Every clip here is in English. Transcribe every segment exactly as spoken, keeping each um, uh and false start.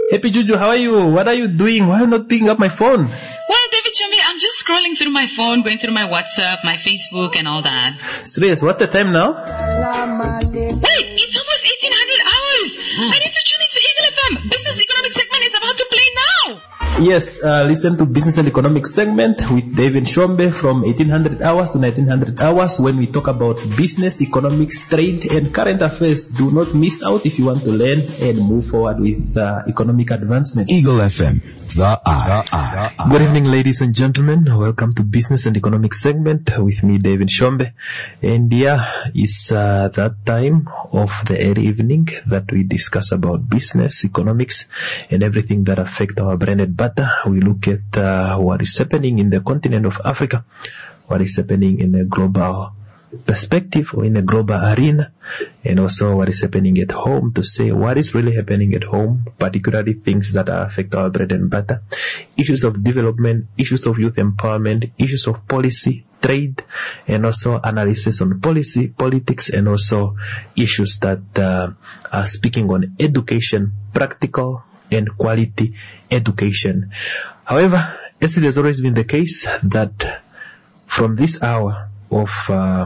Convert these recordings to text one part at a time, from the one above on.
Happy Juju, how are you? What are you doing? Why are you not picking up my phone? Well, David Chombe, I'm just scrolling through my phone, going through my WhatsApp, my Facebook, and all that. Serious, what's the time now? Wait, it's almost eighteen hundred hours. Mm. I need to tune into Eagle F M. Business Economic segment is about to play now. Yes, uh, listen to Business and Economic segment with David Chombe from eighteen hundred hours to nineteen hundred hours when we talk about business, economics, trade, and current affairs. Do not miss out if you want to learn and move forward with uh, economic advancement. Eagle F M. The I. Good evening, ladies and gentlemen. Welcome to Business and Economic segment with me, David Chombe. And yeah, it's uh, that time of the early evening that we discuss about business, economics, and everything that affect our bread and butter. We look at uh, what is happening in the continent of Africa, what is happening in the global perspective or in the global arena, and also what is happening at home, to say what is really happening at home, particularly things that affect our bread and butter, issues of development, issues of youth empowerment, issues of policy, trade, and also analysis on policy, politics, and also issues that uh, are speaking on education, practical and quality education. However, as it has always been the case, that from this hour of uh,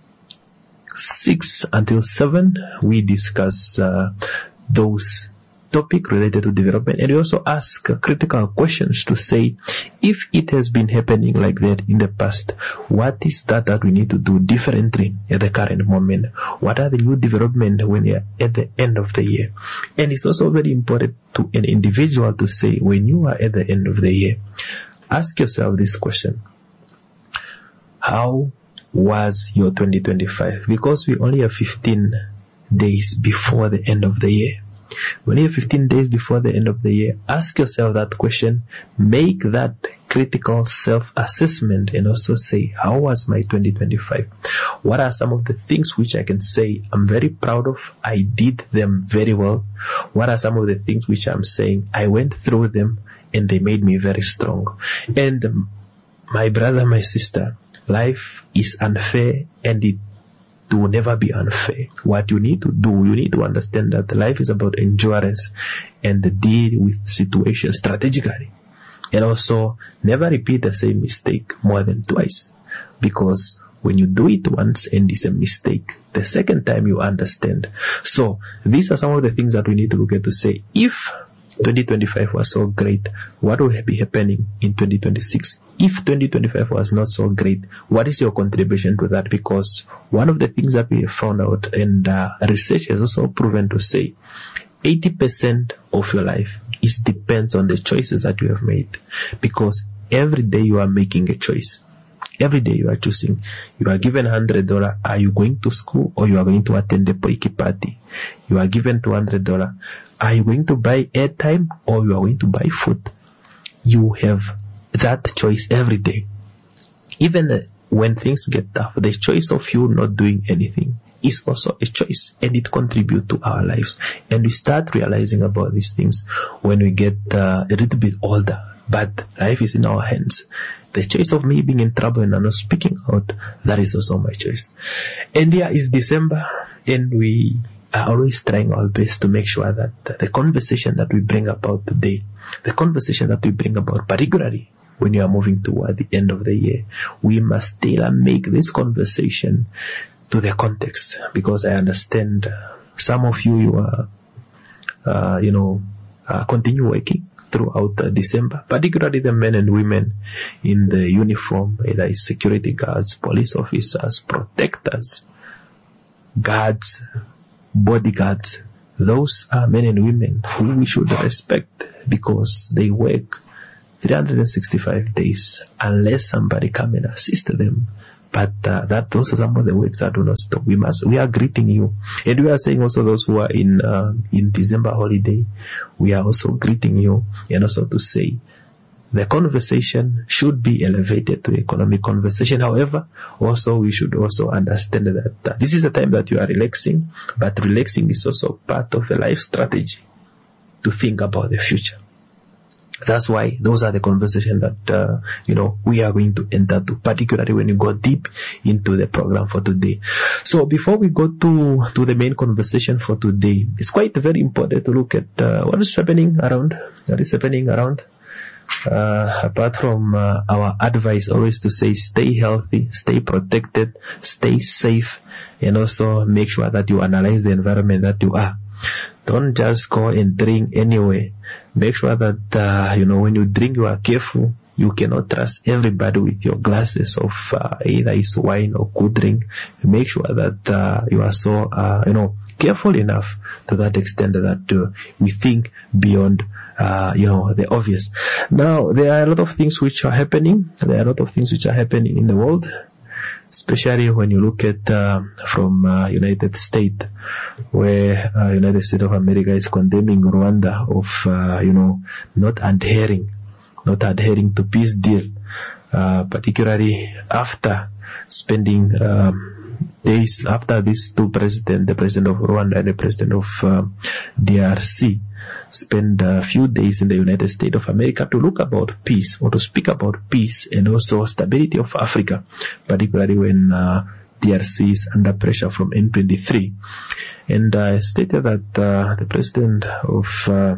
six until seven, we discuss uh, those topics related to development, and we also ask uh, critical questions to say, if it has been happening like that in the past, what is that that we need to do differently at the current moment? What are the new developments when you are at the end of the year? And it's also very important to an individual to say, when you are at the end of the year, ask yourself this question: how was your twenty twenty-five? Because we only have fifteen days before the end of the year. We only have fifteen days before the end of the year. Ask yourself that question. Make that critical self-assessment and also say, how was my twenty twenty-five? What are some of the things which I can say I'm very proud of? I did them very well. What are some of the things which I'm saying I went through them and they made me very strong? And um, my brother, my sister, life is unfair, and it will never be unfair. What you need to do, you need to understand that life is about endurance and deal with situations strategically. And also, never repeat the same mistake more than twice. Because when you do it once and it's a mistake, the second time you understand. So, these are some of the things that we need to look at to say, if twenty twenty-five was so great, what will be happening in twenty twenty-six? If twenty twenty-five was not so great, what is your contribution to that? Because one of the things that we have found out, and uh, research has also proven to say, eighty percent of your life is depends on the choices that you have made. Because every day you are making a choice. Every day you are choosing. You are given one hundred dollars. Are you going to school or you are going to attend the Poiki party? You are given two hundred dollars. Are you going to buy airtime or you are going to buy food? You have that choice every day. Even uh, when things get tough, the choice of you not doing anything is also a choice, and it contributes to our lives. And we start realizing about these things when we get uh, a little bit older. But life is in our hands. The choice of me being in trouble and I'm not speaking out, that is also my choice. And yeah, it's December, and we are always trying our best to make sure that the conversation that we bring about today, the conversation that we bring about particularly when you are moving toward the end of the year, we must tailor make this conversation to the context. Because I understand some of you, you are, uh, you know, uh, continue working throughout uh, December, particularly the men and women in the uniform, either it's security guards, police officers, protectors, guards, bodyguards. Those are men and women who we should respect, because they work three hundred sixty-five days unless somebody come and assist them. But uh, that those are some of the works that do not stop. We must. We are greeting you, and we are saying also those who are in uh, in December holiday. We are also greeting you, and also to say the conversation should be elevated to economic conversation. However, also we should also understand that uh, this is a time that you are relaxing, but relaxing is also part of a life strategy to think about the future. That's why those are the conversations that, uh, you know, we are going to enter to, particularly when you go deep into the program for today. So before we go to, to the main conversation for today, it's quite very important to look at, uh, what is happening around, what is happening around, uh, apart from, uh, our advice always to say stay healthy, stay protected, stay safe, and also make sure that you analyze the environment that you are. Don't just go and drink anyway. Make sure that, uh, you know, when you drink, you are careful. You cannot trust everybody with your glasses of uh, either it's wine or cool drink. Make sure that uh, you are so, uh, you know, careful enough to that extent that uh, we think beyond, uh, you know, the obvious. Now, there are a lot of things which are happening. There are a lot of things which are happening in the world, especially when you look at uh, from uh, United States, where uh, United States of America is condemning Rwanda of, uh, you know, not adhering, not adhering to peace deal, uh, particularly after spending um, days after these two presidents, the president of Rwanda and the president of uh, D R C, spend a few days in the United States of America to look about peace or to speak about peace and also stability of Africa, particularly when uh, D R C is under pressure from M twenty-three. And I uh, stated that uh, the president of uh,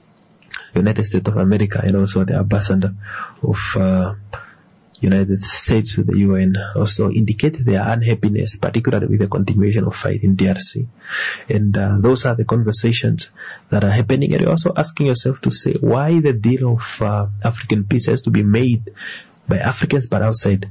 United States of America and also the ambassador of uh, United States to the U N also indicated their unhappiness, particularly with the continuation of fight in D R C. And uh, those are the conversations that are happening. And you're also asking yourself to say why the deal of uh, African peace has to be made by Africans but outside.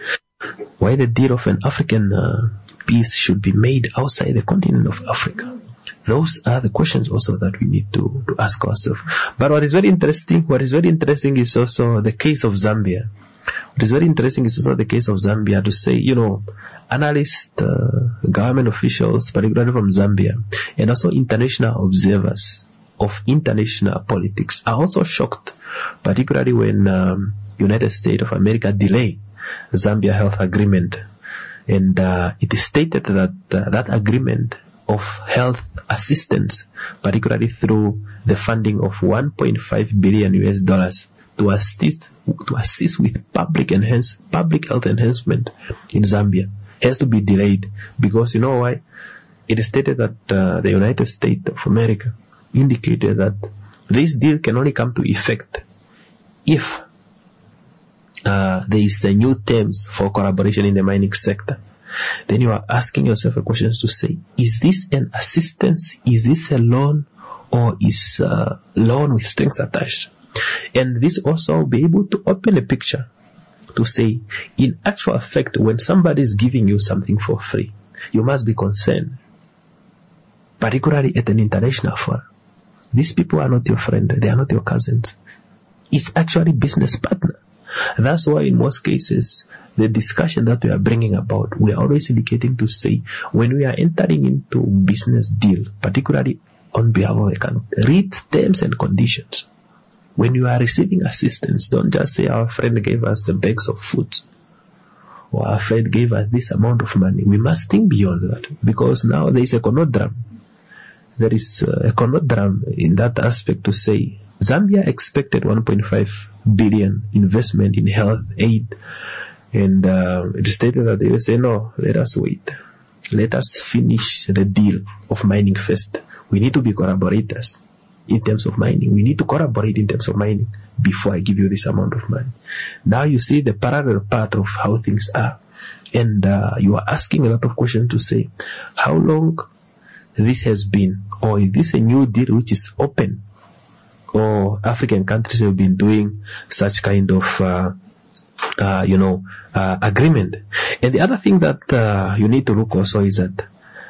Why the deal of an African uh, peace should be made outside the continent of Africa. Those are the questions also that we need to, to ask ourselves. But what is very interesting, what is very interesting is also the case of Zambia. What is very interesting is also the case of Zambia to say, you know, analysts, uh, government officials, particularly from Zambia, and also international observers of international politics are also shocked, particularly when um, United States of America delay Zambia health agreement. And uh, it is stated that uh, that agreement of health assistance, particularly through the funding of one point five billion U S dollars to assist to assist with public enhance public health enhancement in Zambia, has to be delayed because you know why? It is stated that uh, the United States of America indicated that this deal can only come to effect if uh, there is a new terms for collaboration in the mining sector. Then you are asking yourself a question to say, is this an assistance? Is this a loan? Or is uh, loan with strings attached? And this also will be able to open a picture to say, in actual fact, when somebody is giving you something for free, you must be concerned, particularly at an international forum. These people are not your friend. They are not your cousins. It's actually business partner. That's why in most cases, the discussion that we are bringing about, we are always indicating to say, when we are entering into business deal, particularly on behalf of a country, read terms and conditions. When you are receiving assistance, don't just say our friend gave us a bags of food or our friend gave us this amount of money. We must think beyond that because now there is a conundrum. There is a conundrum in that aspect to say Zambia expected one point five billion investment in health aid, and uh, it is stated that they will say no, let us wait. Let us finish the deal of mining first. We need to be collaborators in terms of mining. We need to collaborate in terms of mining before I give you this amount of money. Now you see the parallel part of how things are. And uh, you are asking a lot of questions to say, how long this has been? Or is this a new deal which is open? Or African countries have been doing such kind of, uh, uh, you know, uh, agreement. And the other thing that uh, you need to look also is that,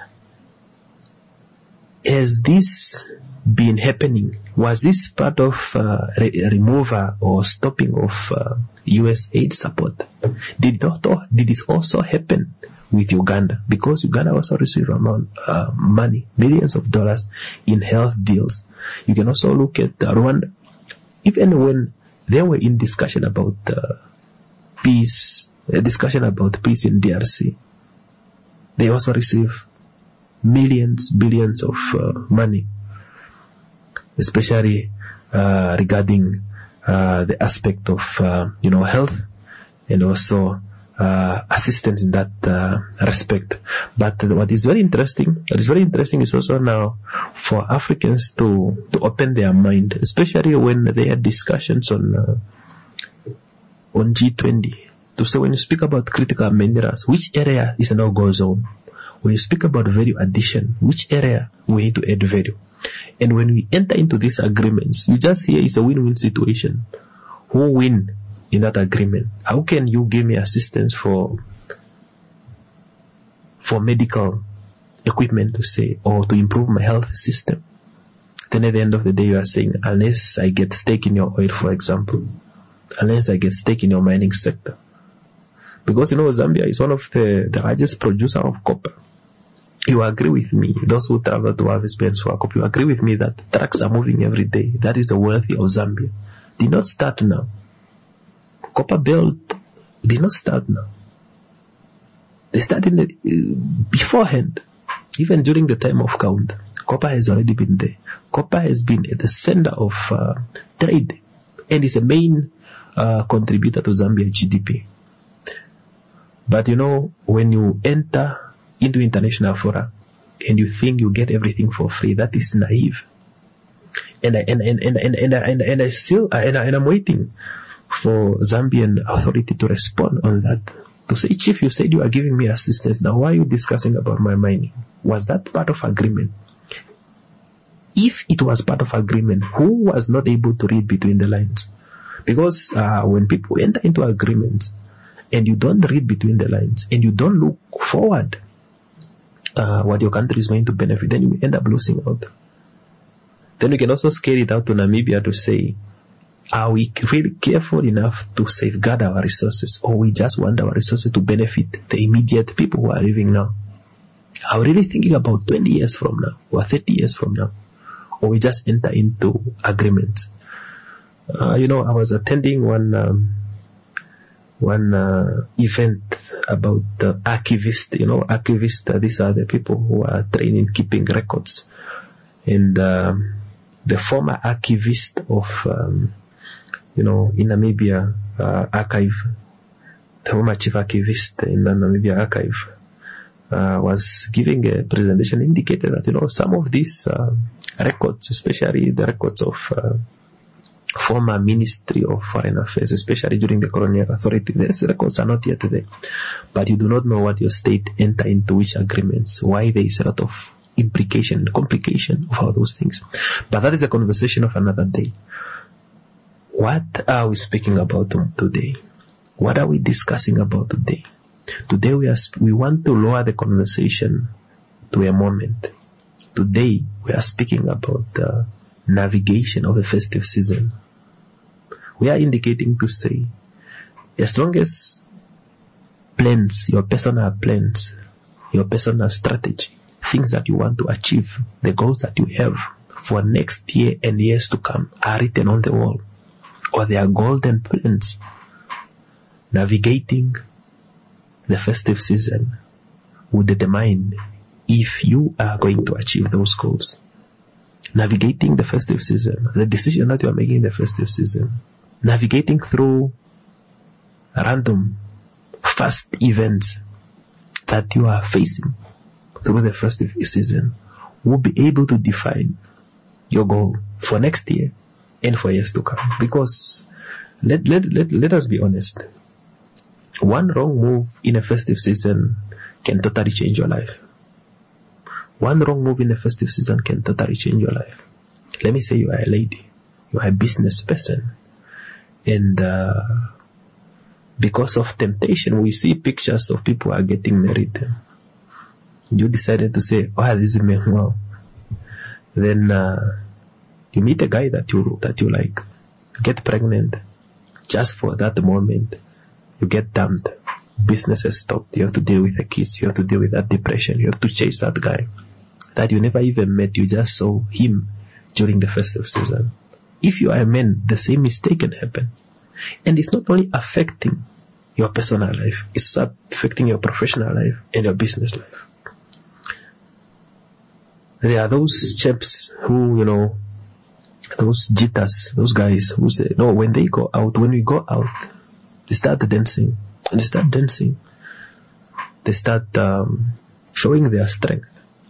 has this been happening? Was this part of uh, re- removal or stopping of uh, U S aid support? Did it also, did this also happen with Uganda? Because Uganda also received amount uh, money, millions of dollars in health deals. You can also look at uh, Rwanda. Even when they were in discussion about uh, peace, a discussion about peace in D R C, they also received millions, billions of uh, money, especially uh, regarding uh, the aspect of, uh, you know, health and also uh, assistance in that uh, respect. But what is very interesting, what is very interesting is also now for Africans to, to open their mind, especially when they had discussions on, uh, on G twenty. To say when you speak about critical minerals, which area is a no-go zone? When you speak about value addition, which area we need to add value? And when we enter into these agreements, you just hear it's a win-win situation. Who win in that agreement? How can you give me assistance for for medical equipment to say, or to improve my health system? Then at the end of the day, you are saying, unless I get stake in your oil, for example, unless I get stake in your mining sector. Because, you know, Zambia is one of the, the largest producer of copper. You agree with me, those who travel to Harvest Bay and Swakop, you agree with me that trucks are moving every day. That is the wealth of Zambia. Did not start now. Copper Belt did not start now. They started uh, beforehand. Even during the time of Count, copper has already been there. Copper has been at the center of uh, trade and is a main uh, contributor to Zambia's G D P. But you know, when you enter into international fora and you think you get everything for free, that is naive. And I, and, and, and, and, and, and, and I still, and, I, and I'm waiting for Zambian authority to respond on that. To say, Chief, you said you are giving me assistance. Now why are you discussing about my mining? Was that part of agreement? If it was part of agreement, who was not able to read between the lines? Because uh, when people enter into agreements, and you don't read between the lines, and you don't look forward uh, what your country is going to benefit, then you end up losing out. Then we can also scale it out to Namibia to say, are we really careful enough to safeguard our resources, or we just want our resources to benefit the immediate people who are living now? Are we really thinking about twenty years from now, or thirty years from now? Or we just enter into agreements? Uh, you know, I was attending one... Um, one uh, event about the archivists. You know, archivists, uh, these are the people who are trained in keeping records. And um, the former archivist of, um, you know, in Namibia uh, archive, the former chief archivist in the Namibia archive, uh, was giving a presentation, indicated that, you know, some of these uh, records, especially the records of uh, former Ministry of Foreign Affairs, especially during the colonial authority, these records are not yet there. But you do not know what your state enter into which agreements, why there is a lot of implication, complication of all those things. But that is a conversation of another day. What are we speaking about today? What are we discussing about today? Today we are, we want to lower the conversation to a moment. Today we are speaking about the navigation of a festive season. We are indicating to say, as long as plans, your personal plans, your personal strategy, things that you want to achieve, the goals that you have for next year and years to come are written on the wall, or they are golden plans, navigating the festive season will determine if you are going to achieve those goals. Navigating the festive season, the decision that you are making in the festive season, navigating through random, fast events that you are facing through the festive season will be able to define your goal for next year and for years to come. Because let, let, let, let us be honest. One wrong move in a festive season can totally change your life. One wrong move in the festive season can totally change your life. Let me say you are a lady, you are a business person, and uh, because of temptation, we see pictures of people who are getting married. You decided to say, "Oh, this is me." Wow. Then uh, you meet a guy that you that you like, get pregnant, just for that moment, you get dumped. Business has stopped. You have to deal with the kids. You have to deal with that depression. You have to chase that guy that you never even met. You just saw him during the festive season. If you are a man, the same mistake can happen. And it's not only affecting your personal life, it's affecting your professional life and your business life. There are those chaps who, you know, those jitters, those guys who say, no, when they go out, when we go out, they start dancing. And they start dancing. They start um, showing their strength.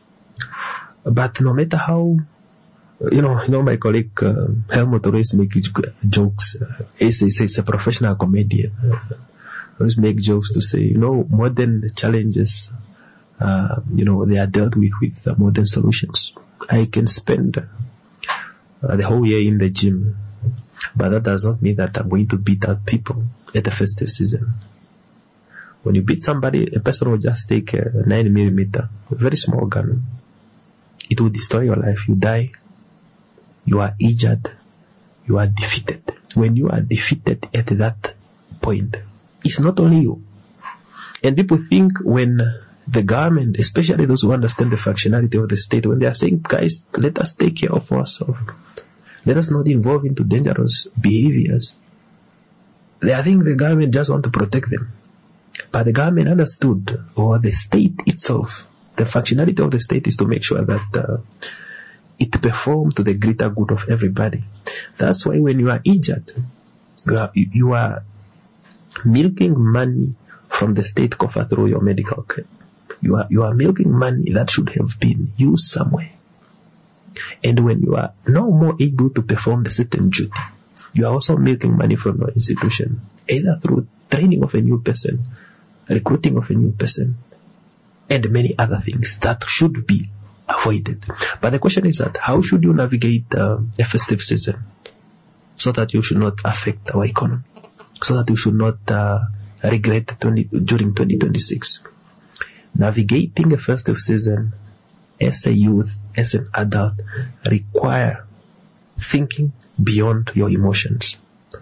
But no matter how, you know, you know, my colleague uh, Helmut always make jokes. Uh, he says he's a professional comedian. Uh, always make jokes to say, you know, modern challenges, uh, you know, they are dealt with with uh, modern solutions. I can spend uh, the whole year in the gym, but that does not mean that I'm going to beat out people at the festive season. When you beat somebody, a person will just take a nine millimeter, a very small gun. It will destroy your life. You die. You are injured. You are defeated. When you are defeated at that point, it's not only you. And people think when the government, especially those who understand the functionality of the state, when they are saying, guys, let us take care of ourselves. Let us not involve into dangerous behaviors. They think the government just want to protect them. But the government understood, or the state itself, the functionality of the state is to make sure that uh, it performs to the greater good of everybody. That's why when you are injured, you are, you are milking money from the state coffer through your medical care. You are, you are milking money that should have been used somewhere. And when you are no more able to perform the certain duty, you are also milking money from your institution, either through training of a new person, recruiting of a new person, and many other things that should be avoided. But the question is that how should you navigate uh, a festive season so that you should not affect our economy, so that you should not uh, regret twenty, during twenty twenty-six. Navigating a festive season as a youth, as an adult, require thinking beyond your emotions.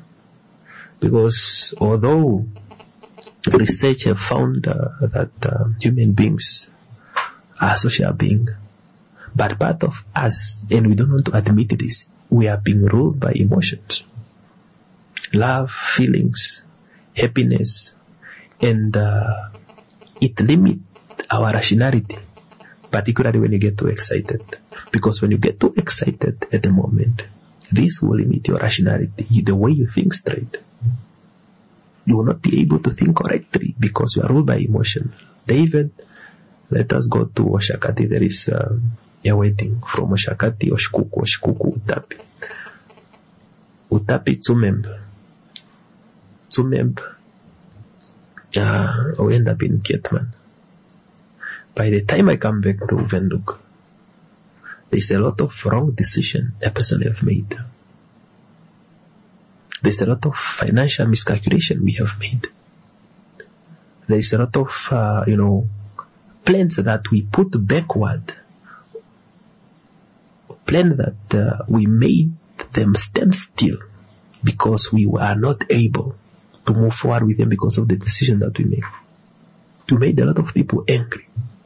Because although research have found uh, that uh, human beings are social beings, but part of us, and we don't want to admit it, is we are being ruled by emotions. Love, feelings, happiness, and uh, it limits our rationality, particularly when you get too excited. Because when you get too excited at the moment, this will limit your rationality, the way you think straight. You will not be able to think correctly because you are ruled by emotion. David, let us go to Oshakati. There is uh, a wedding from Oshakati, Oshkuku, Oshkuku, Utapi. Utapi, Tsumembe. Tsumembe, uh, we end up in Kietman. By the time I come back to Windhoek, there's a lot of wrong decision a person have made. There's a lot of financial miscalculation we have made. There's a lot of, uh, you know, plans that we put backward. Plans that uh, we made them stand still because we are not able to move forward with them because of the decision that we made. You made a lot of people angry.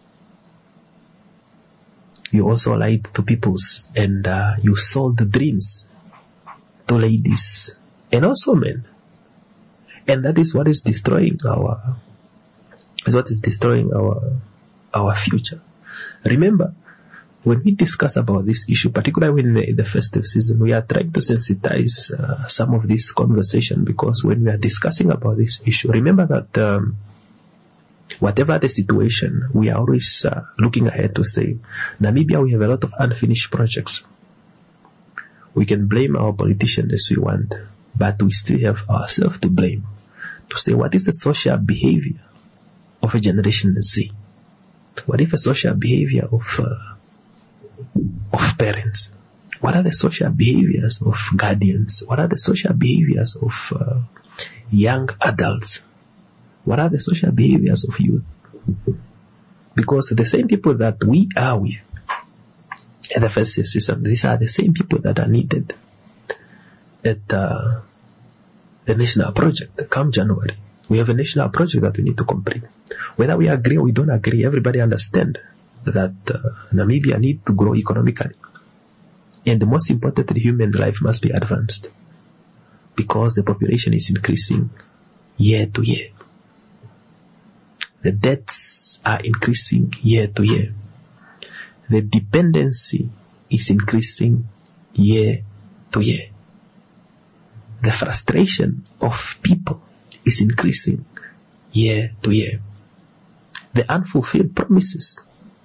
You also lied to people, and uh, you sold the dreams to ladies and also men. And that is what is destroying our, is what is destroying our, our future. Remember, when we discuss about this issue, particularly in the, in the festive season, we are trying to sensitize uh, some of this conversation, because when we are discussing about this issue, remember that um, whatever the situation, we are always uh, looking ahead to say, Namibia, we have a lot of unfinished projects. We can blame our politicians as we want, but we still have ourselves to blame. To say, what is the social behavior of a generation Z? What if a social behavior of uh, of parents? What are the social behaviors of guardians? What are the social behaviors of uh, young adults? What are the social behaviors of youth? Because the same people that we are with at the festive season, these are the same people that are needed at uh, the national project come January. We have a national project that we need to complete. Whether we agree or we don't agree, everybody understands that uh, Namibia needs to grow economically. And most importantly, human life must be advanced, because the population is increasing year to year. The debts are increasing year to year. The dependency is increasing year to year. The frustration of people is increasing year to year. The unfulfilled promises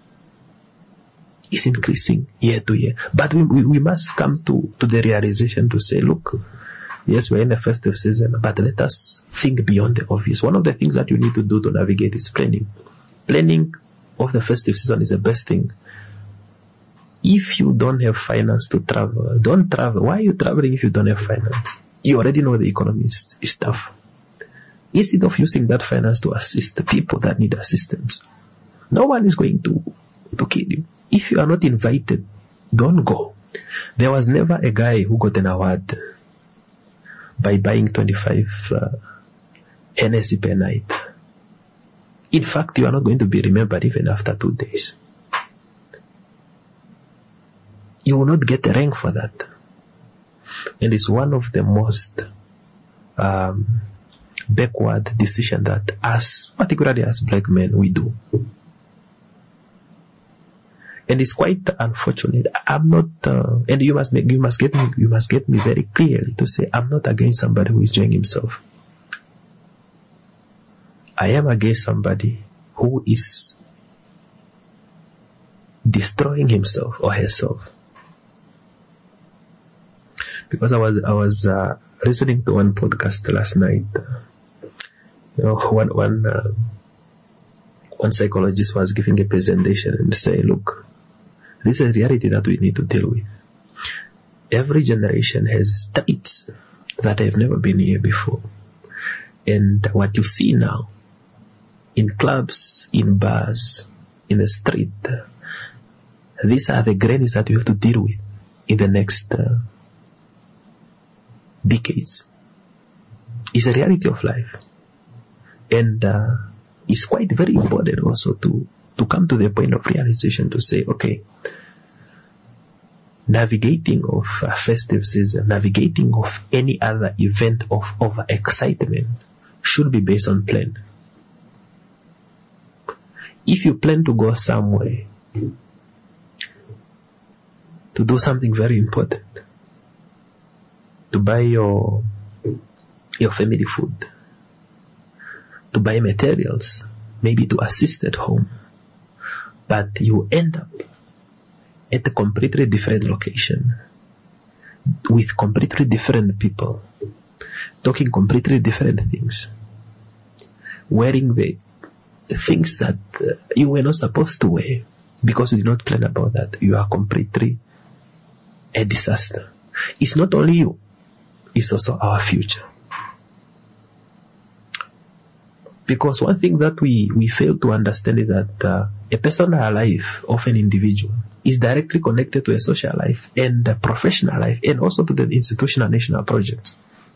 is increasing year to year. But we, we, we must come to, to the realization to say, look, yes, we're in the festive season, but let us think beyond the obvious. One of the things that you need to do to navigate is planning. Planning of the festive season is the best thing. If you don't have finance to travel, don't travel. Why are you traveling if you don't have finance? You already know the economy is, is tough. Instead of using that finance to assist the people that need assistance, no one is going to, to kill you. If you are not invited, don't go. There was never a guy who got an award by buying twenty-five uh, Hennessy per night. In fact, you are not going to be remembered even after two days. You will not get a rank for that. And it's one of the most um, backward decisions that us, particularly as black men, we do. And it's quite unfortunate. I'm not, uh, and you must make, you must get me, you must get me very clearly to say, I'm not against somebody who is enjoying himself. I am against somebody who is destroying himself or herself. Because I was, I was, uh, listening to one podcast last night. Uh, you know, one, one, uh, one psychologist was giving a presentation and say, look, this is a reality that we need to deal with. Every generation has traits that have never been here before. And what you see now in clubs, in bars, in the street, uh, these are the grannies that you have to deal with in the next uh, decades. It's a reality of life. And uh, it's quite very important also to, to come to the point of realization to say, okay, navigating of a festive season, navigating of any other event of over-excitement should be based on plan. If you plan to go somewhere to do something very important, to buy your your family food, to buy materials, maybe to assist at home, but you end up at a completely different location with completely different people, talking completely different things, wearing the things that uh, you were not supposed to wear because you did not plan about that. You are completely a disaster. It's not only you, it's also our future. Because one thing that we, we fail to understand is that uh, a personal life of an individual is directly connected to a social life and a professional life and also to the institutional national projects.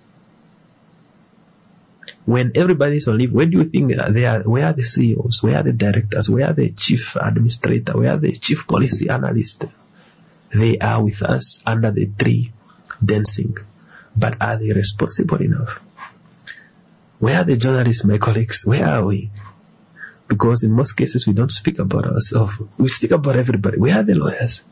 When everybody is on leave, where do you think they are? Where are the C E Os? Where are the directors? Where are the chief administrator? Where are the chief policy analysts? They are with us under the tree dancing. But are they responsible enough? Where are the journalists, my colleagues? Where are we? Because in most cases, we don't speak about ourselves. We speak about everybody. Where are the lawyers?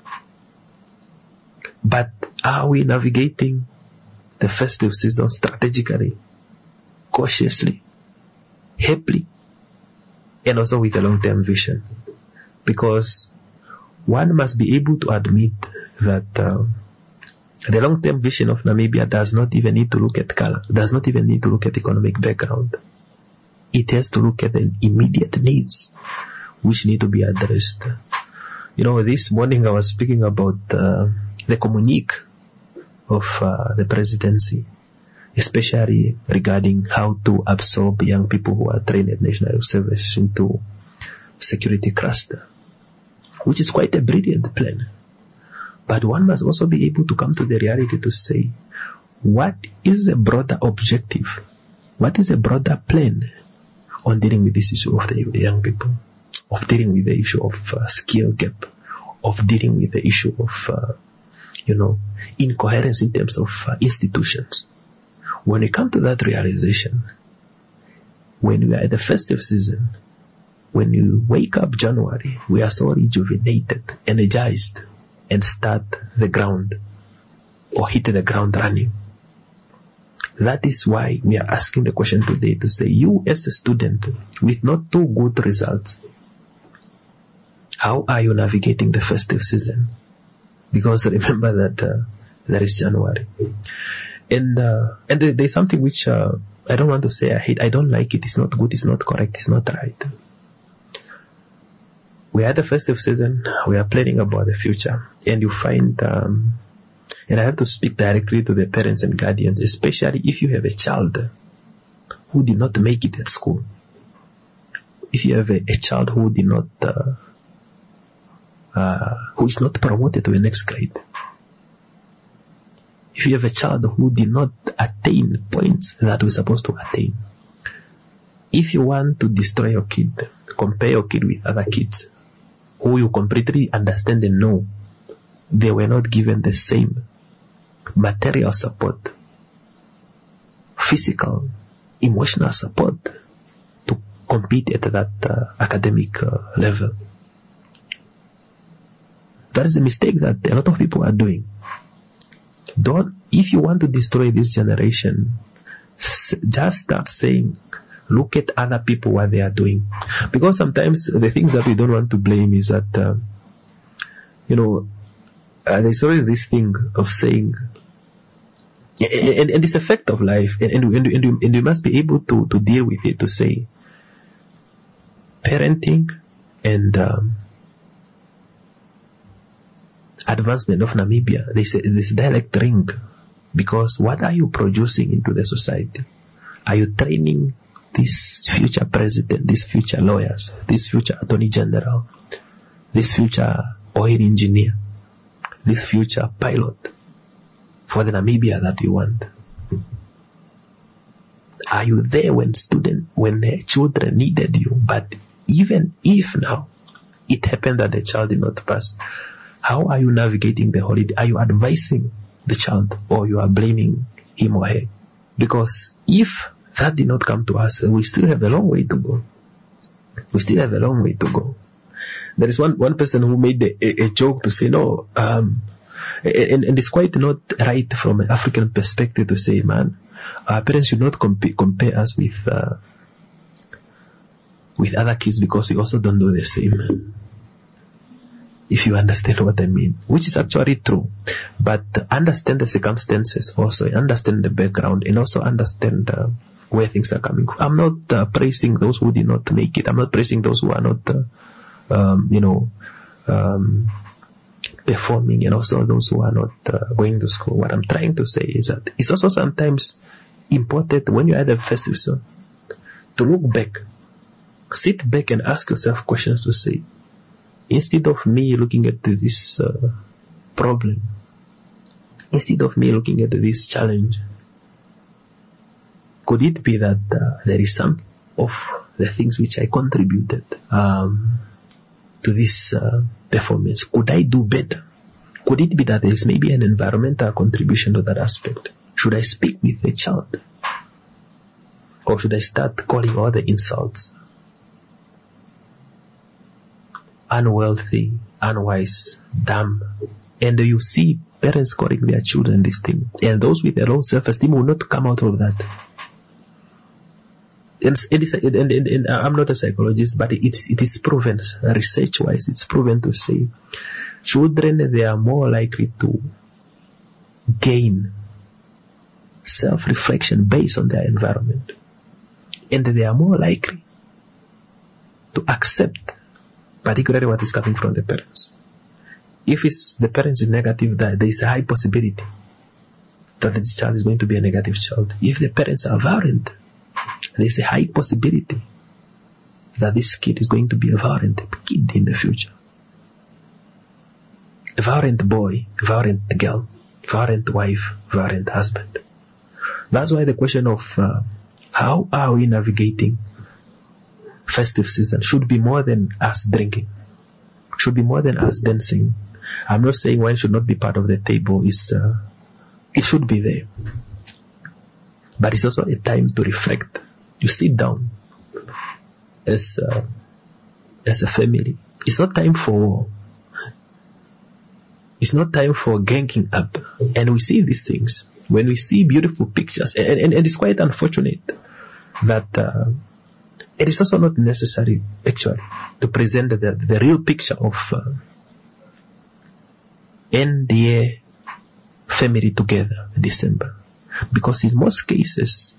But are we navigating the festive season strategically, cautiously, happily, and also with a long-term vision? Because one must be able to admit that um, the long-term vision of Namibia does not even need to look at color, does not even need to look at economic background. It has to look at the immediate needs which need to be addressed. You know, this morning I was speaking about uh, the communique of uh, the presidency, especially regarding how to absorb young people who are trained at National Youth Service into security cluster, which is quite a brilliant plan. But one must also be able to come to the reality to say, what is a broader objective? What is a broader plan on dealing with this issue of the young people, of dealing with the issue of uh, skill gap, of dealing with the issue of, uh, you know, incoherence in terms of uh, institutions? When we come to that realization, when we are at the festive season, when you wake up January, we are so rejuvenated, energized, and start the ground or hit the ground running. That is why we are asking the question today to say, you as a student with not too good results, how are you navigating the festive season? Because remember that uh, there is January. And uh, and there, there's something which uh, I don't want to say I hate. I don't like it. It's not good. It's not correct. It's not right. We are at the festive season. We are planning about the future. And you find... Um, And I have to speak directly to the parents and guardians, especially if you have a child who did not make it at school. If you have a, a child who did not, uh, uh, who is not promoted to the next grade. If you have a child who did not attain points that we're supposed to attain. If you want to destroy your kid, compare your kid with other kids who you completely understand and know they were not given the same material support, physical, emotional support to compete at that uh, academic uh, level. That is a mistake that a lot of people are doing. Don't, if you want to destroy this generation, s- just start saying, look at other people, what they are doing. Because sometimes the things that we don't want to blame is that, uh, you know, uh, there's always this thing of saying, and, and it's a fact of life, and, and, and, and, you, and you must be able to, to deal with it, to say, parenting and um, advancement of Namibia, there's a, there's a direct ring. Because what are you producing into the society? Are you training this future president, these future lawyers, this future attorney general, this future oil engineer, this future pilot for the Namibia that you want? Are you there when student, when the children needed you? But even if now it happened that the child did not pass, how are you navigating the holiday? Are you advising the child, or you are blaming him or her? Because if that did not come to us, we still have a long way to go. We still have a long way to go. There is one, one person who made a, a, a joke to say, no, um, and, and it's quite not right from an African perspective to say, man, our parents should not comp- compare us with, uh, with other kids because we also don't do the same. If you understand what I mean, which is actually true, but understand the circumstances also, understand the background, and also understand uh, where things are coming from. I'm not uh, praising those who did not make it. I'm not praising those who are not, uh, um, you know, um, performing, and also those who are not uh, going to school. What I'm trying to say is that it's also sometimes important when you are at a festive season to look back, sit back and ask yourself questions to say, instead of me looking at this uh, problem, instead of me looking at this challenge, could it be that uh, there is some of the things which I contributed um, to this uh, performance? Could I do better? Could it be that there is maybe an environmental contribution to that aspect? Should I speak with the child? Or should I start calling all the insults? Unwealthy, unwise, dumb. And you see parents calling their children this thing. And those with their low self-esteem will not come out of that. And, it is, and, and, and I'm not a psychologist, but it is, it is proven, research-wise, it's proven to say children, they are more likely to gain self-reflection based on their environment. And they are more likely to accept particularly what is coming from the parents. If it's the parents is negative, that there is a high possibility that this child is going to be a negative child. If the parents are violent, there is a high possibility that this kid is going to be a violent kid in the future. A violent boy, violent girl, violent wife, violent husband. That's why the question of uh, how are we navigating festive season should be more than us drinking, should be more than us dancing. I'm not saying wine should not be part of the table. It's, uh, it should be there. But it's also a time to reflect. You sit down as, uh, as a family. It's not time for war. It's not time for ganking up. And we see these things. When we see beautiful pictures, and, and, and it's quite unfortunate that uh, it is also not necessary, actually, to present the, the real picture of uh, end the year family together, December. Because in most cases,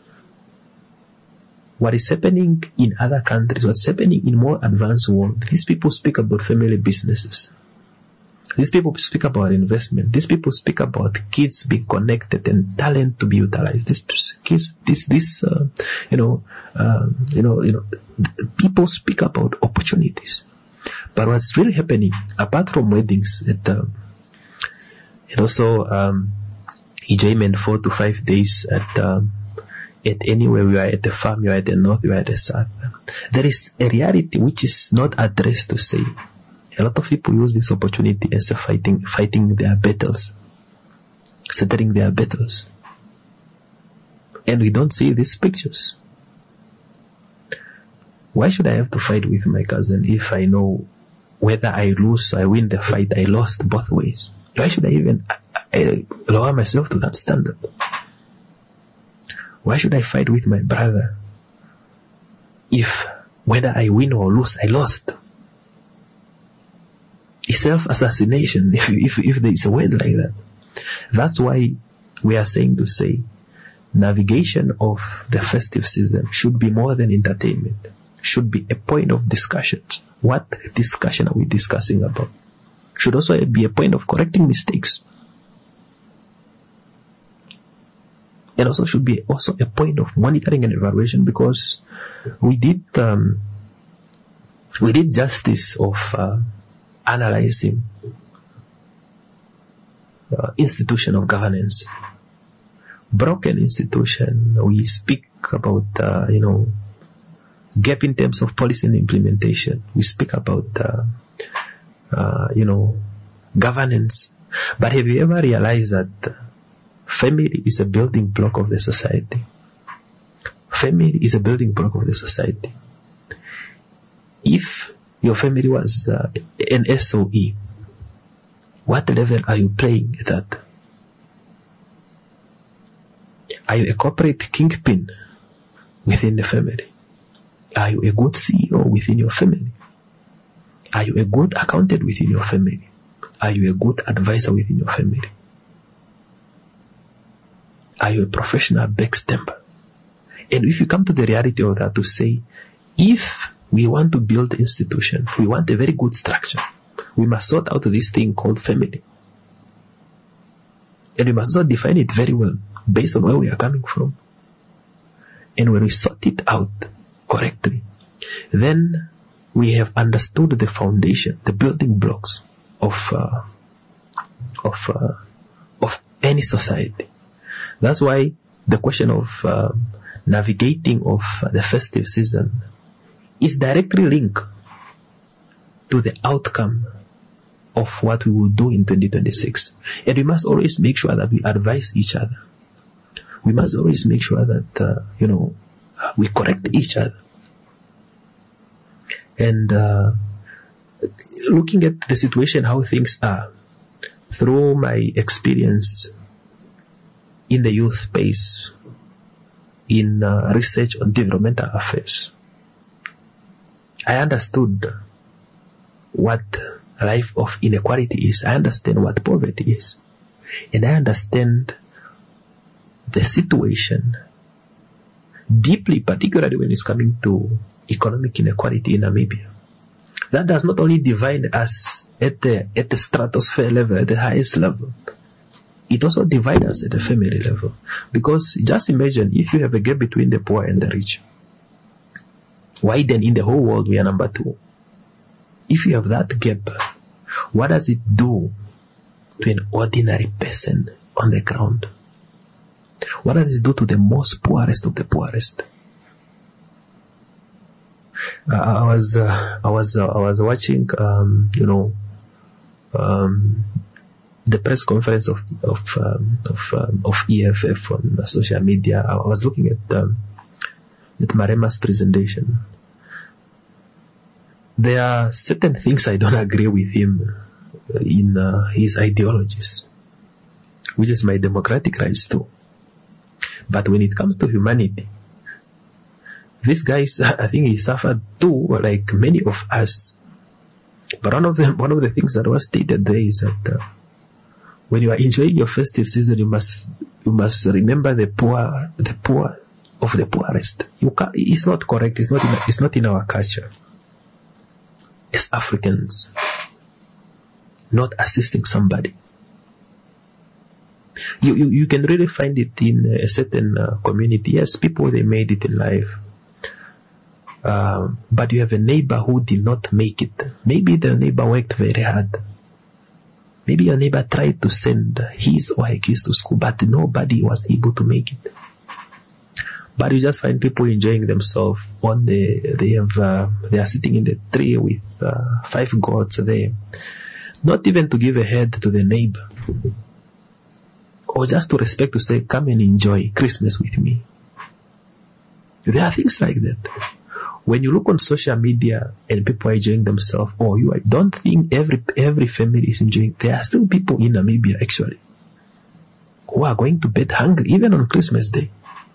what is happening in other countries, what's happening in more advanced world, these people speak about family businesses. These people speak about investment. These people speak about kids being connected and talent to be utilized. These kids, this, this, uh, you know, uh, you know, you know, people speak about opportunities. But what's really happening, apart from weddings, it, um, and also um, enjoyment four to five days at um, at anywhere we are at the farm, you are at the north, you are at the south. There is a reality which is not addressed to say. A lot of people use this opportunity as a fighting, fighting their battles, settling their battles. And we don't see these pictures. Why should I have to fight with my cousin if I know whether I lose or I win the fight, I lost both ways? Why should I even I, I lower myself to that standard? Why should I fight with my brother if whether I win or lose, I lost? It's self-assassination if, if, if there is a word like that. That's why we are saying to say navigation of the festive season should be more than entertainment, should be a point of discussion. What discussion are we discussing about? Should also be a point of correcting mistakes. And also should be also a point of monitoring and evaluation, because we did um, we did justice of uh, analyzing uh, institution of governance, broken institution. We speak about uh, you know gap in terms of policy and implementation. We speak about uh, uh, you know governance. But have you ever realized that family is a building block of the society? Family is a building block of the society. If your family was uh, an S O E, what level are you playing at that? Are you a corporate kingpin within the family? Are you a good C E O within your family? Are you a good accountant within your family? Are you a good advisor within your family? Are you a professional backstabber? And if you come to the reality of that, to say, if we want to build institution, we want a very good structure, we must sort out this thing called family. And we must also define it very well based on where we are coming from. And when we sort it out correctly, then we have understood the foundation, the building blocks of uh, of uh, of any society. That's why the question of uh, navigating of the festive season is directly linked to the outcome of what we will do in twenty twenty-six. And we must always make sure that we advise each other. We must always make sure that, uh, you know, we correct each other. And uh, looking at the situation, how things are, through my experience in the youth space, in uh, research on developmental affairs, I understood what life of inequality is. I understand what poverty is. And I understand the situation deeply, particularly when it's coming to economic inequality in Namibia. That does not only divide us at the, at the stratosphere level, at the highest level, it also divides us at the family level. Because just imagine if you have a gap between the poor and the rich. Why then in the whole world we are number two? If you have that gap, what does it do to an ordinary person on the ground? What does it do to the most poorest of the poorest? Uh, I was, uh, I was, uh, I was watching, um, you know, um, the press conference of of um, of, um, of E F F on social media. I was looking at um, at Marema's presentation. There are certain things I don't agree with him in uh, his ideologies, which is my democratic rights too. But when it comes to humanity, this guy, I think he suffered too, like many of us. But one of them, one of the things that was stated there is that uh, when you are enjoying your festive season, you must you must remember the poor, the poor of the poorest. You can't, it's not correct. It's not in, it's not in our culture as Africans. Not assisting somebody. You, you you can really find it in a certain uh, community. Yes, people, they made it in life. Um, but you have a neighbor who did not make it. Maybe the neighbor worked very hard. Maybe your neighbor tried to send his or her kids to school, but nobody was able to make it. But you just find people enjoying themselves on the, they have, uh, they are sitting in the tree with uh, five goats there. Not even to give a head to the neighbor. Or just to respect, to say, come and enjoy Christmas with me. There are things like that. When you look on social media and people are enjoying themselves, or you don't think every every family is enjoying, there are still people in Namibia actually who are going to bed hungry even on Christmas Day.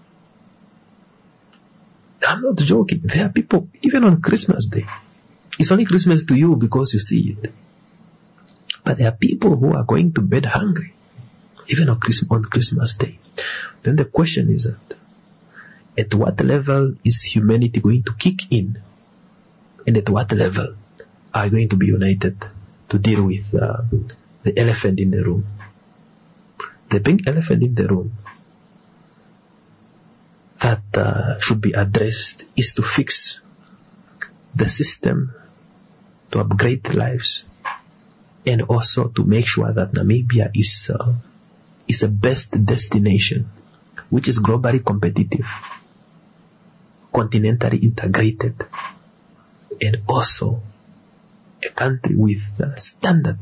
I'm not joking. There are people even on Christmas Day. It's only Christmas to you because you see it. But there are people who are going to bed hungry even on Christmas, on Christmas Day. Then the question is that, at what level is humanity going to kick in? And at what level are you going to be united to deal with uh, the elephant in the room? The big elephant in the room that uh, should be addressed is to fix the system, to upgrade lives, and also to make sure that Namibia is uh, is a best destination, which is globally competitive, continentally integrated, and also a country with uh, standard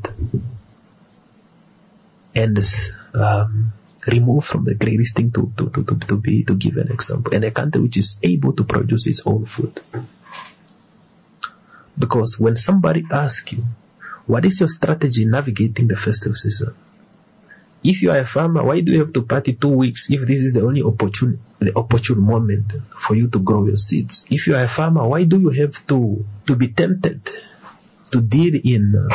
and um, removed from the greatest thing to, to, to, to, to be to give an example, and a country which is able to produce its own food. Because when somebody asks you, what is your strategy in navigating the festive season? If you are a farmer, why do you have to party two weeks if this is the only opportune, the opportune moment for you to grow your seeds? If you are a farmer, why do you have to, to be tempted to deal in uh,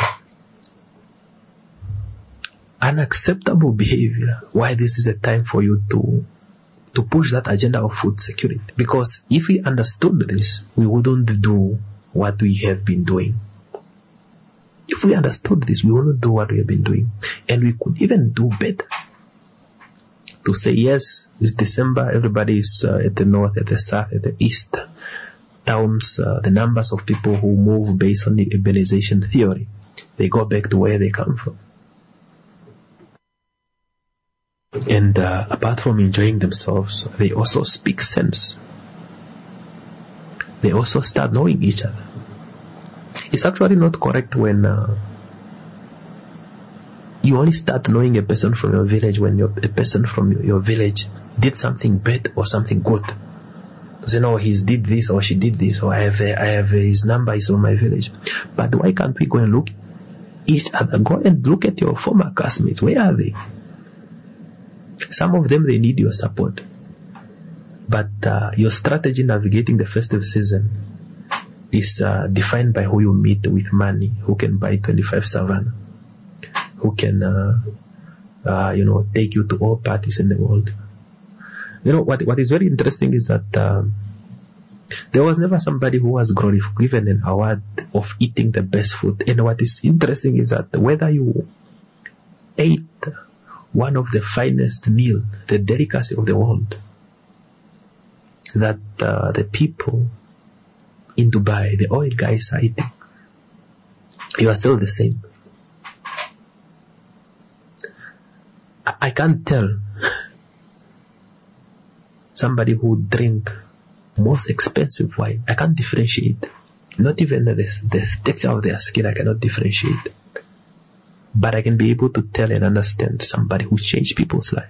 unacceptable behavior? Why this is a time for you to, to push that agenda of food security? Because if we understood this, we wouldn't do what we have been doing. If we understood this, we wouldn't do what we have been doing. And we could even do better. To say, yes, it's December, everybody is uh, at the north, at the south, at the east. Towns, uh, the numbers of people who move based on the urbanization theory, they go back to where they come from. And uh, apart from enjoying themselves, they also speak sense. They also start knowing each other. It's actually not correct when uh, you only start knowing a person from your village when your, a person from your, your village did something bad or something good. Say, no, he did this or she did this, or I have a, I have a, his number is on my village. But why can't we go and look each other? Go and look at your former classmates. Where are they? Some of them, they need your support. But uh, your strategy navigating the festive season is uh, defined by who you meet with money, who can buy twenty-five Savannah, who can, uh, uh, you know, take you to all parties in the world. You know, what what is very interesting is that um, there was never somebody who was given an award of eating the best food. And what is interesting is that whether you ate one of the finest meal, the delicacy of the world, that uh, the people in Dubai, the oil guys are eating, you are still the same. I, I can't tell somebody who drink most expensive wine. I can't differentiate. Not even the, the texture of their skin, I cannot differentiate. But I can be able to tell and understand somebody who changed people's life.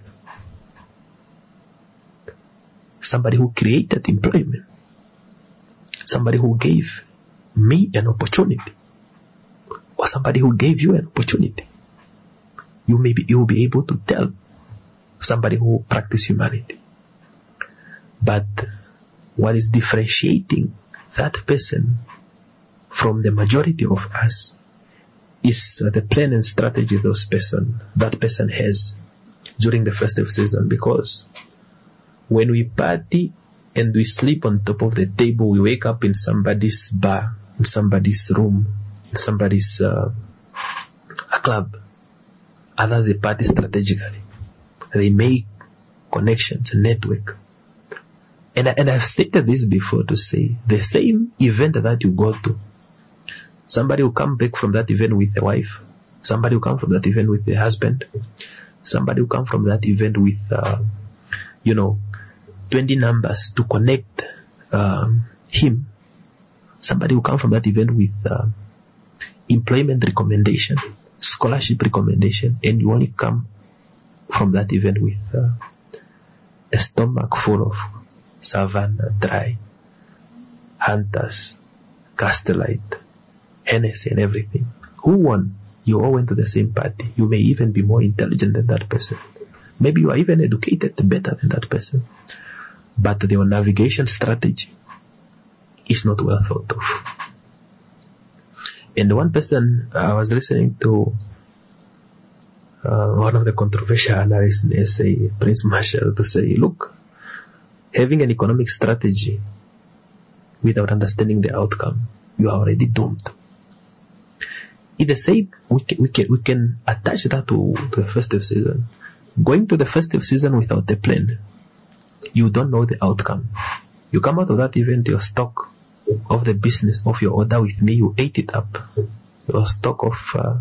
Somebody who created employment. Somebody who gave me an opportunity or somebody who gave you an opportunity. You may be, you will be able to tell somebody who practices humanity. But what is differentiating that person from the majority of us is uh, the plan and strategy those person, that person has during the festive season. Because when we party and we sleep on top of the table, we wake up in somebody's bar, in somebody's room, in somebody's uh, a club. Others, they party strategically. They make connections, network. And, I, and I've stated this before to say, the same event that you go to, somebody will come back from that event with a wife. Somebody will come from that event with a husband. Somebody will come from that event with, uh, you know, twenty numbers to connect um, him. Somebody will come from that event with uh, employment recommendation, scholarship recommendation, and you only come from that event with uh, a stomach full of Savannah, Dry, Hunters, Castelite, Hennessy, and everything. Who won? You all went to the same party. You may even be more intelligent than that person. Maybe you are even educated better than that person. But your navigation strategy is not well thought of. And one person, I was listening to uh, one of the controversial analysts in the essay, Prince Marshall, to say, look, having an economic strategy without understanding the outcome, you are already doomed. In the same, we can, we can, we can attach that to, to the festive season. Going to the festive season without a plan, you don't know the outcome. You come out of that event, your stock of the business of your order with me, you ate it up. Your stock of uh,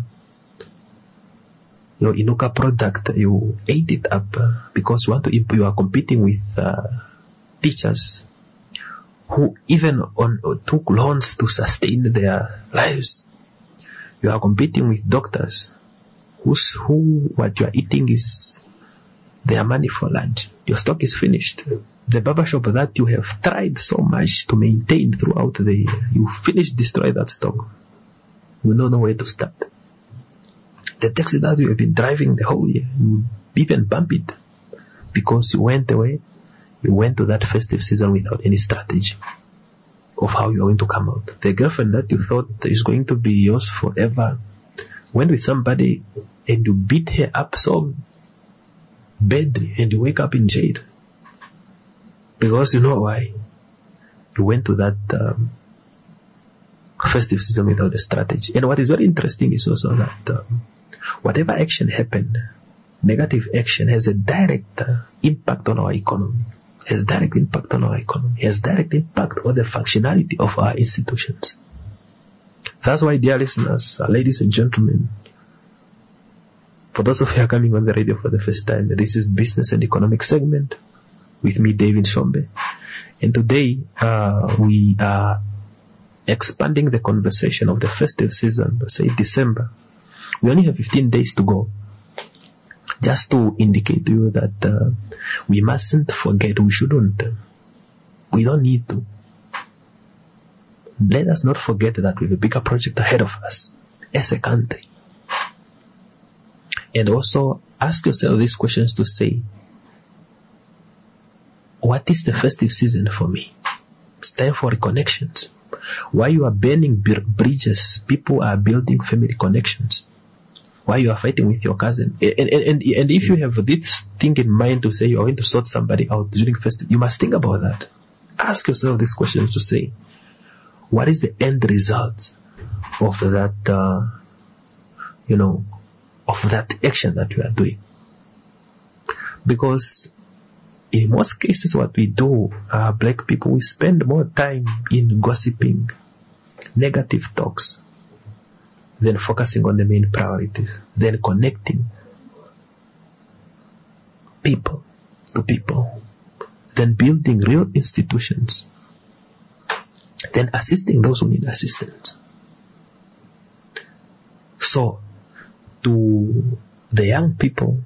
your Inuka product, you ate it up uh, because you want to. You are competing with uh, teachers who even on uh, took loans to sustain their lives. You are competing with doctors who's, who what you are eating is their money for lunch. Your stock is finished. The barbershop that you have tried so much to maintain throughout the year, you finish destroy that stock. You don't know where to start. The taxi that you have been driving the whole year, you even bump it because you went away. You went to that festive season without any strategy of how you are going to come out. The girlfriend that you thought is going to be yours forever went with somebody and you beat her up so badly and you wake up in jail. Because you know why? You went to that um, festive season without a strategy. And what is very interesting is also that um, whatever action happened, negative action has a direct uh, impact on our economy, has direct impact on our economy, has direct impact on the functionality of our institutions. That's why, dear listeners, uh, ladies and gentlemen, for those of you who are coming on the radio for the first time, this is Business and Economic segment with me, David Shombe. And today, uh, we are expanding the conversation of the festive season, say December. We only have fifteen days to go. Just to indicate to you that uh, we mustn't forget, we shouldn't. We don't need to. Let us not forget that we have a bigger project ahead of us as a country. And also ask yourself these questions to say, what is the festive season for me? It's time for reconnections. While you are burning bridges, people are building family connections. While you are fighting with your cousin. And, and, and, and if you have this thing in mind to say you are going to sort somebody out during festive, you must think about that. Ask yourself these questions to say, what is the end result of that, uh, you know, of that action that you are doing? Because in most cases, what we do, uh, black people, we spend more time in gossiping, negative talks, than focusing on the main priorities, than connecting people to people, than building real institutions, than assisting those who need assistance. So, to the young people,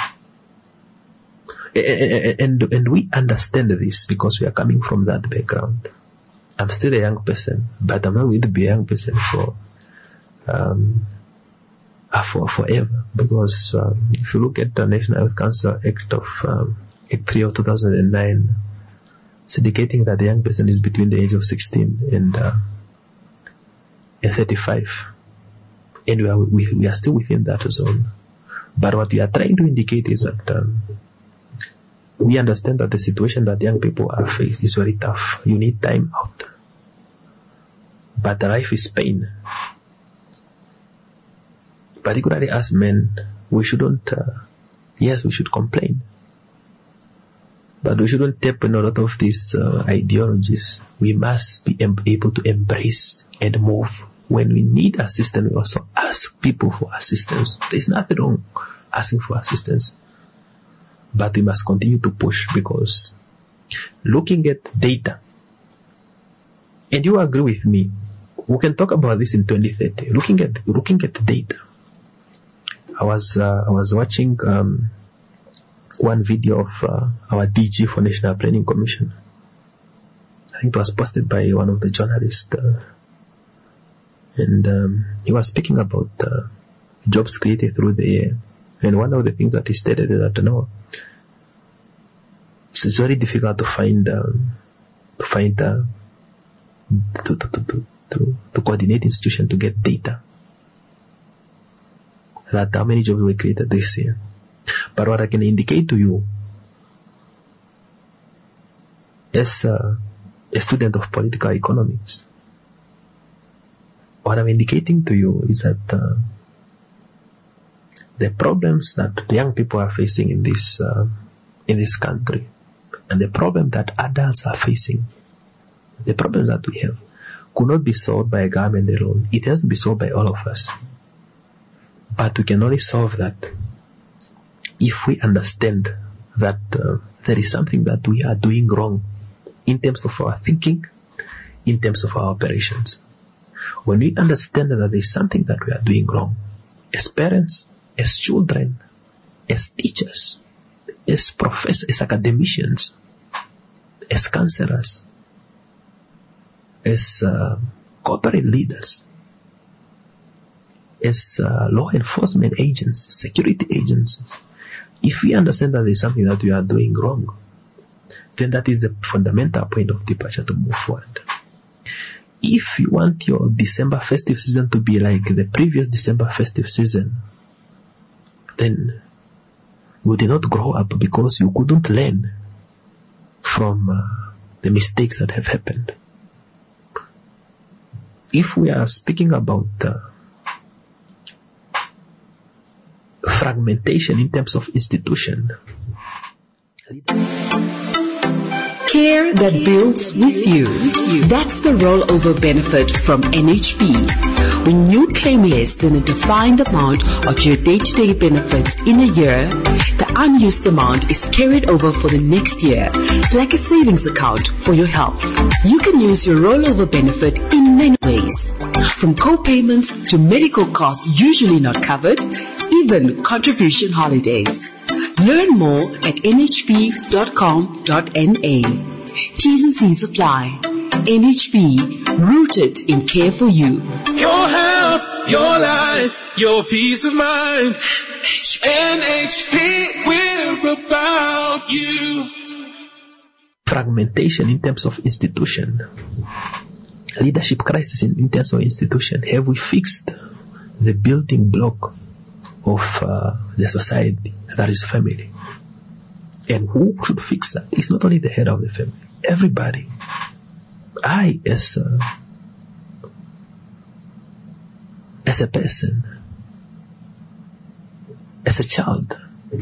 and, and, and we understand this because we are coming from that background. I'm still a young person, but I'm not going to be a young person for um, are for forever. Because um, if you look at the National Health Council Act of um, Act three of two thousand nine, it's indicating that the young person is between the age of sixteen and uh, and thirty-five, and we are we, we are still within that zone. But what we are trying to indicate is that um, we understand that the situation that young people are faced is very tough. You need time out, but life is pain. Particularly as men, we shouldn't. Uh, yes, we should complain, but we shouldn't tap in a lot of these uh, ideologies. We must be em- able to embrace and move. When we need assistance, we also ask people for assistance. There's nothing wrong asking for assistance. But we must continue to push, because looking at data, and you agree with me, we can talk about this in twenty thirty. Looking at looking at the data, I was uh, I was watching um, one video of uh, our D G for National Planning Commission. I think it was posted by one of the journalists. Uh, And um, he was speaking about uh, jobs created through the year. And one of the things that he stated is that, no, it's very difficult to find, um, to find, uh, to, to, to, to, to, to coordinate institutions to get data. That how many jobs were created this year. But what I can indicate to you, as uh, a student of political economics, what I'm indicating to you is that uh, the problems that the young people are facing in this uh, in this country, and the problem that adults are facing, the problems that we have, could not be solved by a government alone. It has to be solved by all of us. But we can only solve that if we understand that uh, there is something that we are doing wrong in terms of our thinking, in terms of our operations. When we understand that there is something that we are doing wrong, as parents, as children, as teachers, as professors, as academicians, as counselors, as uh, corporate leaders, as uh, law enforcement agents, security agencies, if we understand that there is something that we are doing wrong, then that is the fundamental point of departure to move forward. If you want your December festive season to be like the previous December festive season, then you did not grow up because you couldn't learn from uh, the mistakes that have happened. If we are speaking about uh, fragmentation in terms of institution, care that builds with you. That's the rollover benefit from N H B. When you claim less than a defined amount of your day-to-day benefits in a year, the unused amount is carried over for the next year, like a savings account for your health. You can use your rollover benefit in many ways, from co-payments to medical costs usually not covered, even contribution holidays. Learn more at N H B dot com dot N A. T's and C's apply. N H B, rooted in care for you. Your health, your life, your peace of mind. N H B, we're about you. Fragmentation in terms of institution. Leadership crisis in, in terms of institution. Have we fixed the building block of uh, the society, that is family? And who should fix that? It's not only the head of the family. Everybody. I, as a, as a person, as a child,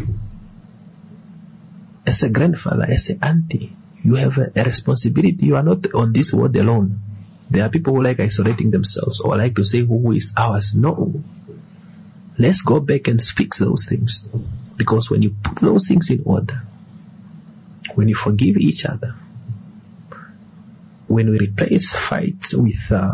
as a grandfather, as an auntie, you have a, a responsibility. You are not on this world alone. There are people who like isolating themselves or like to say who is ours. No. Let's go back and fix those things. Because when you put those things in order, when you forgive each other, when we replace fights with uh,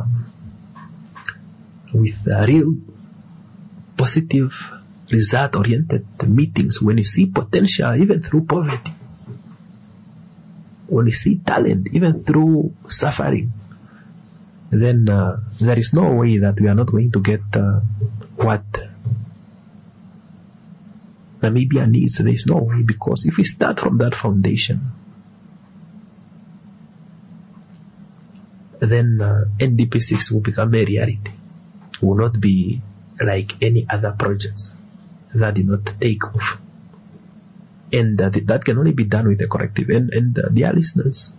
with uh, real positive result-oriented meetings, when you see potential even through poverty, when you see talent even through suffering, then uh, there is no way that we are not going to get uh, what Namibia needs. There is no way, because if we start from that foundation, then uh, N D P six will become a reality. Will not be like any other projects that did not take off. And uh, that can only be done with a corrective. And, and uh, dear listeners,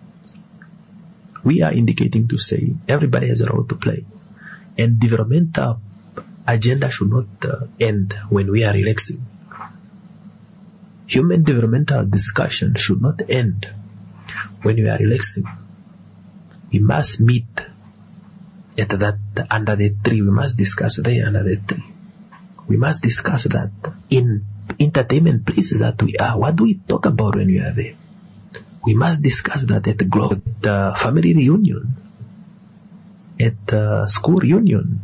we are indicating to say everybody has a role to play. And developmental agenda should not uh, end when we are relaxing. Human developmental discussion should not end when we are relaxing. We must meet at that, under the tree. We must discuss there under the tree. We must discuss that in entertainment places that we are. What do we talk about when we are there? We must discuss that at the globe, at the family reunion, at the school reunion,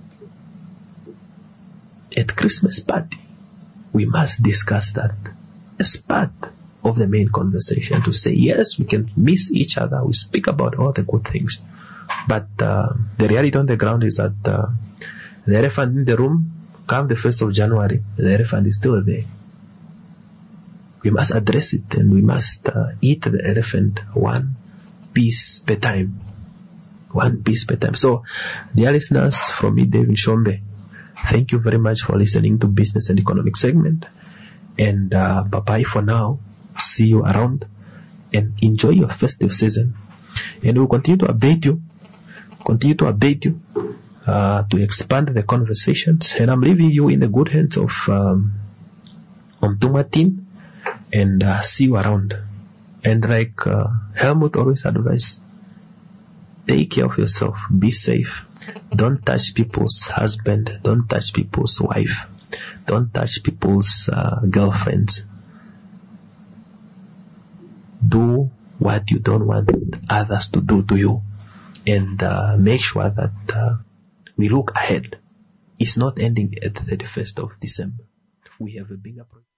at Christmas party. We must discuss that as part of the main conversation, to say, yes, we can miss each other. We speak about all the good things. But uh, the reality on the ground is that uh, the elephant in the room, come the first of January, the elephant is still there. We must address it, and we must uh, eat the elephant one piece per time. One piece per time. So, dear listeners, from me, David Shombe, thank you very much for listening to Business and Economic Segment. And uh, bye-bye for now. See you around, and enjoy your festive season. And we'll continue to update you, continue to update you, uh, to expand the conversations. And I'm leaving you in the good hands of um, Omtuma team, and uh, see you around. And like uh, Helmut always advised, take care of yourself, be safe. Don't touch people's husband, don't touch people's wife, don't touch people's uh, girlfriends. Do what you don't want others to do to you, and uh, make sure that uh, we look ahead. It's not ending at the thirty-first of December. We have a bigger project.